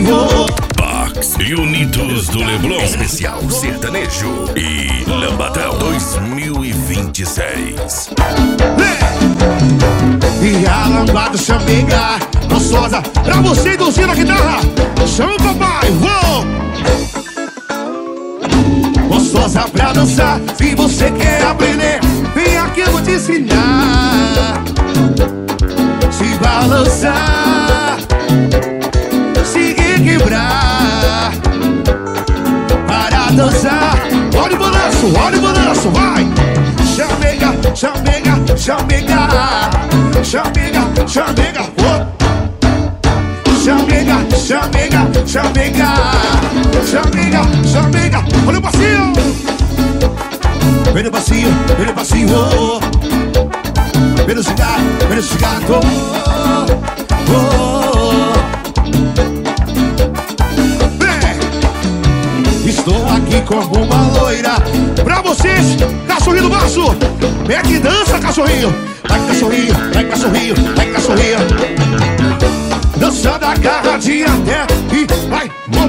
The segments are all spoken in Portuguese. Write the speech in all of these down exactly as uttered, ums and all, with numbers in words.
passinho. Box Unidos do Leblon, especial sertanejo e Lambadão dois mil e vinte e seis. E a lambada chamiga gostosa pra você induzir na guitarra. Chama o papai, uou! Gostosa pra dançar. Se você quer aprender, vem aqui, eu vou te ensinar. Se balançar, se quebrar, para dançar. Olha o balanço, olha o balanço, vai! Chamega, chamega, chamega, chamega, chamega, oh. Chamega, chamega, chamega, chamega, chamega. Olha o passinho. Vem no passinho, vem no passinho, oh. Vem no cigarro, vem no cigarro, oh, oh. Vem. Estou aqui como uma loira pra vocês, cachorrinho do baço. Vem que dança, cachorrinho. Vai, cachorrinho, vai, cachorrinho, vai, cachorrinho. Dançando agarradinha até e vai, oh,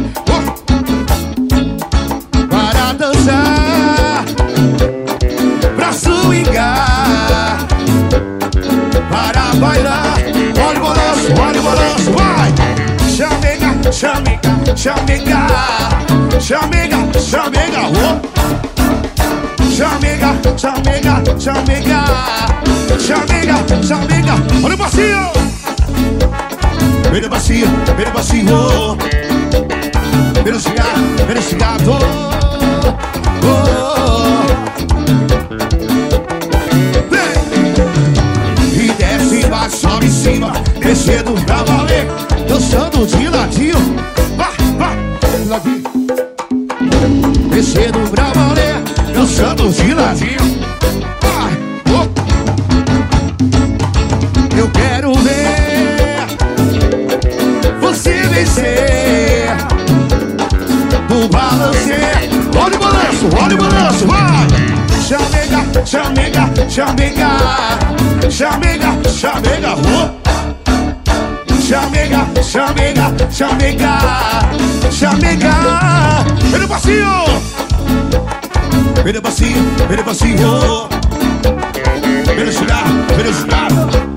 oh. Para dançar, pra swingar, para bailar. Olha o balanço, olha o balanço, vai! Chamega, chamega, chamega, chamega, chamega, oh. Chamega, chamega, chamega, chamega, chamega. Olha o passinho. Vem no passinho, vem no passinho, oh. Vem no cigarro, vem no cigarro, oh, oh. Vem. E desce, bate, sobe em cima, descendo pra valer, dançando de ladinho, vai, vai, ladinho. Descendo pra valer, dançando de ladinho, vai, oh. Eu quero ver você vencer do balancê. Olha o balanço, olha o balanço, vai! Chamega, chamega, chamega, chamega, chamega, oh. Chamega, chamega, chamega, chamega. Vem no passinho. Vem no passinho, vem no passinho, oh. Vem no cigarro, vem no cigarro.